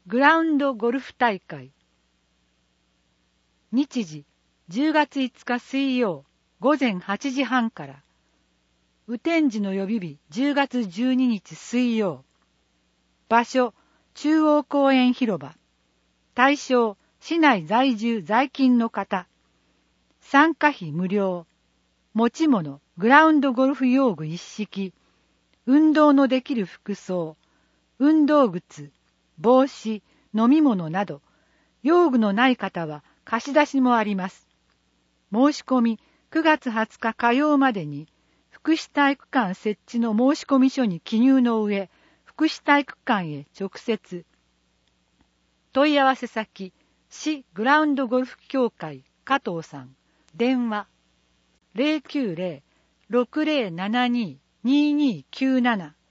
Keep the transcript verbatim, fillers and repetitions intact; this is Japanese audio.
グラウンドゴルフ大会。日時じゅうがついつか水曜午前はちじはんから。雨天時の予備日じゅうがつじゅうににち水曜。場所中央公園広場。対象市内在住在勤の方。参加費無料。持ち物グラウンドゴルフ用具一式。運動のできる服装。運動靴、帽子、飲み物など、用具のない方は貸し出しもあります。申し込みくがつはつか火曜までに、福祉体育館設置の申込書に記入の上、福祉体育館へ直接。問い合わせ先、市グラウンドゴルフ協会加藤さん、電話、ゼロきゅうゼロ ろくゼロななに にーにーきゅうなな